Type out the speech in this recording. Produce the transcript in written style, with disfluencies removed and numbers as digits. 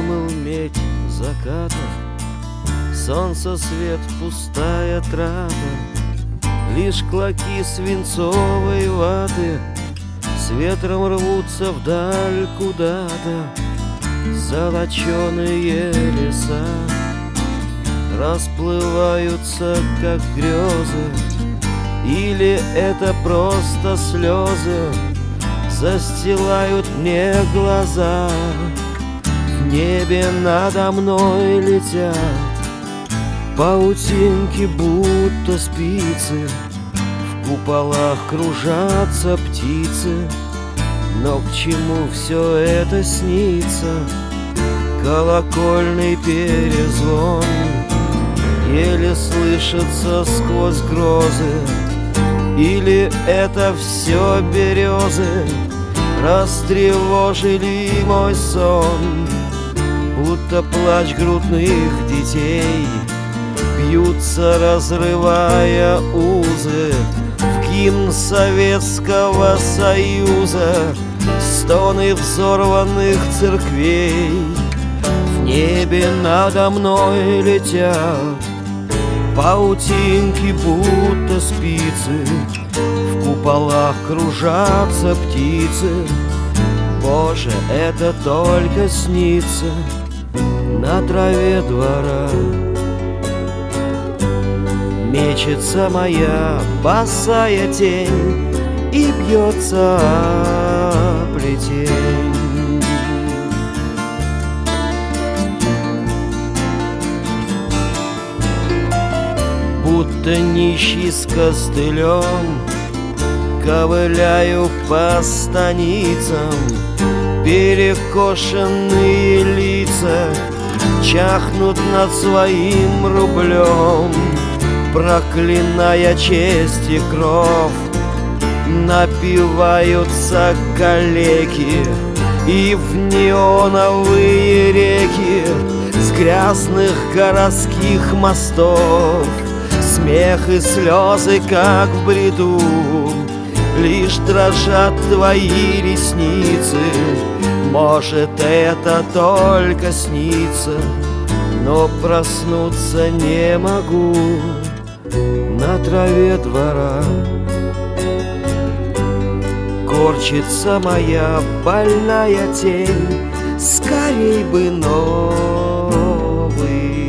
вымыл медь заката, солнце свет, пустая трата, лишь клоки свинцовой ваты с ветром рвутся вдаль куда-то. Золоченые леса расплываются, как грезы, или это просто слезы застилают мне глаза. В небе надо мной летят паутинки, будто спицы, в куполах кружатся птицы. Но к чему все это снится? Колокольный перезвон еле слышится сквозь грозы, или это все березы растревожили мой сон? Будто плач грудных детей бьются, разрывая узы, в гимн Советского Союза стоны взорванных церквей. В небе надо мной летят паутинки, будто спицы, в куполах кружатся птицы. Боже, это только снится на траве двора. Мечется моя босая тень и бьется о плетень. Будто нищий с костылем ковыляю по станицам, перекошенные лица чахнут над своим рублем, проклиная честь и кровь. Напиваются калеки и в неоновые реки с грязных городских мостов. Смех и слезы, как в бреду, лишь дрожат твои ресницы. Может, это только снится, но проснуться не могу на траве двора. Корчится моя больная тень, скорей бы новый